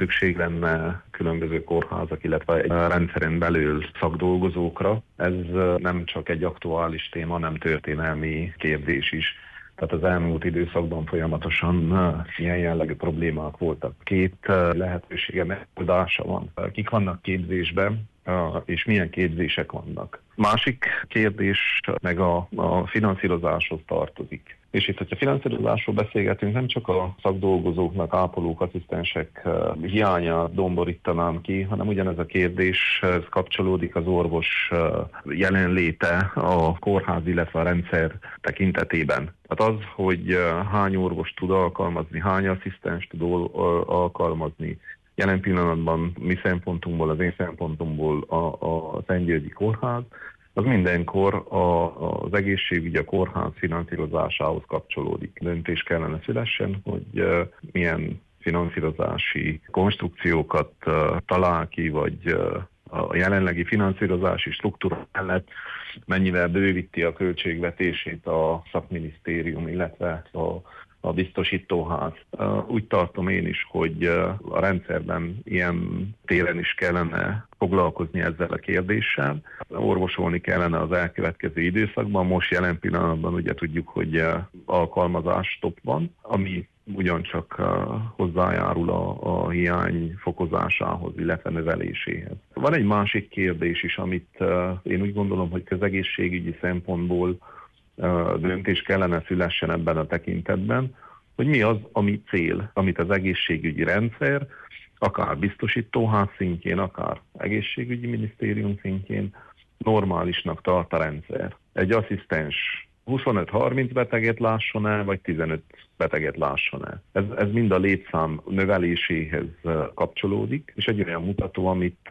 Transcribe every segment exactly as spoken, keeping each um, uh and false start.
szükség lenne különböző kórházak, illetve egy rendszeren belül szakdolgozókra. Ez nem csak egy aktuális téma, hanem történelmi kérdés is. Tehát az elmúlt időszakban folyamatosan ilyen jellegű problémák voltak. Két lehetősége megoldása van. Kik vannak képzésben, és milyen képzések vannak. Másik kérdés meg a, a finanszírozáshoz tartozik. És itt, hogyha finanszírozásról beszélgetünk, nem csak a szakdolgozóknak, ápolók, asszisztensek hiányát domborítanám ki, hanem ugyanez a kérdés kapcsolódik az orvos jelenléte a kórház, illetve a rendszer tekintetében. Tehát az, hogy hány orvos tud alkalmazni, hány asszisztens tud alkalmazni, jelen pillanatban mi szempontunkból, az én szempontomból a, a Szentgyörgyi Kórház, az mindenkor a, az egészségügy, a kórház finanszírozásához kapcsolódik. Döntés kellene szülessen, hogy uh, milyen finanszírozási konstrukciókat uh, talál ki, vagy uh, a jelenlegi finanszírozási struktúra mellett mennyivel bővíti a költségvetését a szakminisztérium, illetve a a biztosítóház. Úgy tartom én is, hogy a rendszerben ilyen téren is kellene foglalkozni ezzel a kérdéssel. Orvosolni kellene az elkövetkező időszakban. Most jelen pillanatban ugye tudjuk, hogy alkalmazás stop van, ami ugyancsak hozzájárul a, a hiány fokozásához, illetve növeléséhez. Van egy másik kérdés is, amit én úgy gondolom, hogy közegészségügyi szempontból döntés kellene szülessen ebben a tekintetben, hogy mi az, ami cél, amit az egészségügyi rendszer, akár biztosítóház szintjén, akár egészségügyi minisztérium szintjén normálisnak tart a rendszer. Egy asszisztens huszonöt-harminc beteget lásson el, vagy tizenöt beteget lásson el. Ez, ez mind a létszám növeléséhez kapcsolódik, és egy olyan mutató, amit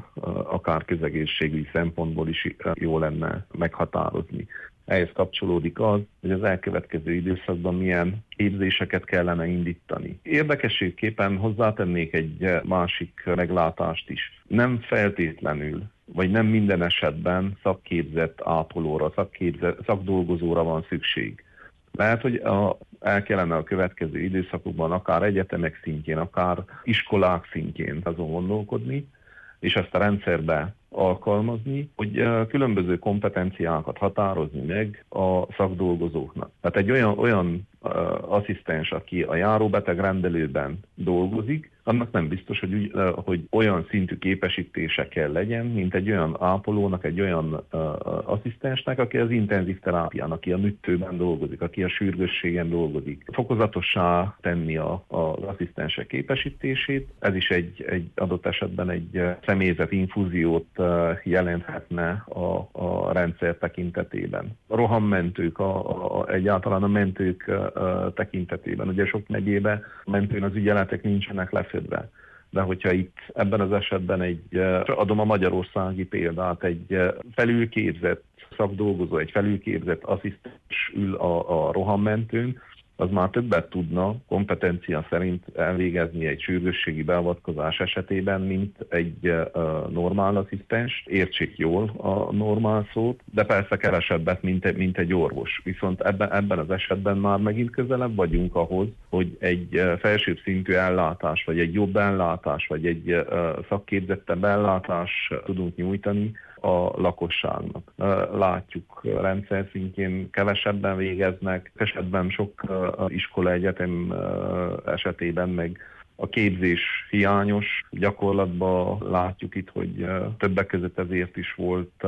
akár közegészségügyi szempontból is jó lenne meghatározni. Ehhez kapcsolódik az, hogy az elkövetkező időszakban milyen képzéseket kellene indítani. Érdekességképpen hozzátennék egy másik meglátást is. Nem feltétlenül, vagy nem minden esetben szakképzett ápolóra, szakképzett, szakdolgozóra van szükség. Lehet, hogy a, el kellene a következő időszakokban akár egyetemek szintjén, akár iskolák szintjén azon gondolkodni, és ezt a rendszerbe alkalmazni, hogy különböző kompetenciákat határozni meg a szakdolgozóknak. Tehát egy olyan, olyan uh, asszisztens, aki a járóbeteg rendelőben dolgozik, annak nem biztos, hogy, úgy, uh, hogy olyan szintű képesítése kell legyen, mint egy olyan ápolónak, egy olyan uh, asszisztensnek, aki az intenzív terápián, aki a műtőben dolgozik, aki a sürgősségen dolgozik. Fokozatossá tenni a, az asszisztensek képesítését, ez is egy, egy adott esetben egy személyzet infúziót jelenthetne a, a rendszer tekintetében. A rohammentők, a, a, egyáltalán a mentők a, tekintetében. Ugye sok megyében a mentőn az ügyeletek nincsenek lefedve. De hogyha itt ebben az esetben egy, adom a magyarországi példát, egy felülképzett szakdolgozó, egy felülképzett asszisztens ül a, a rohammentőn, az már többet tudna kompetencia szerint elvégezni egy sürgősségi beavatkozás esetében, mint egy uh, normál asszisztens. Értsék jól a normál szót, de persze kevesebbet, mint, mint egy orvos. Viszont ebben, ebben az esetben már megint közelebb vagyunk ahhoz, hogy egy uh, felsőbb szintű ellátás, vagy egy jobb ellátás, vagy egy uh, szakképzettebb ellátás tudunk nyújtani a lakosságnak. Látjuk, rendszer szintjén kevesebben végeznek, esetben sok iskola, egyetem esetében meg a képzés hiányos. Gyakorlatban látjuk itt, hogy többek között ezért is volt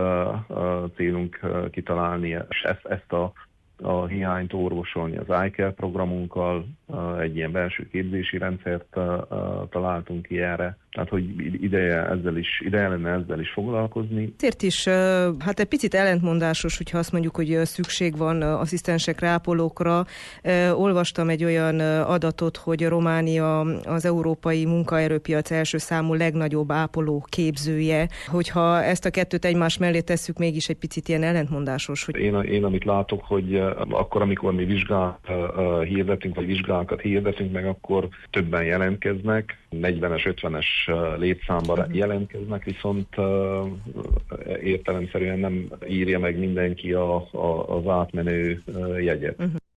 célunk kitalálni ezt, ezt a a hiányt orvosolni az i care programunkkal, egy ilyen belső képzési rendszert találtunk ki erre. Tehát, hogy ideje, ezzel is, ideje lenne ezzel is foglalkozni. Ezért is, hát egy picit ellentmondásos, hogyha azt mondjuk, hogy szükség van asszisztensekre, ápolókra. Olvastam egy olyan adatot, hogy Románia az európai munkaerőpiac első számú legnagyobb ápoló képzője. Hogyha ezt a kettőt egymás mellé tesszük, mégis egy picit ilyen ellentmondásos. Hogy... Én, én amit látok, hogy akkor, amikor mi vizsgát hirdetünk, vagy vizsgákat hirdetünk meg, akkor többen jelentkeznek, negyvenes, ötvenes létszámban uh-huh. jelentkeznek, viszont értelemszerűen nem írja meg mindenki a, a, az átmenő jegyet. Uh-huh.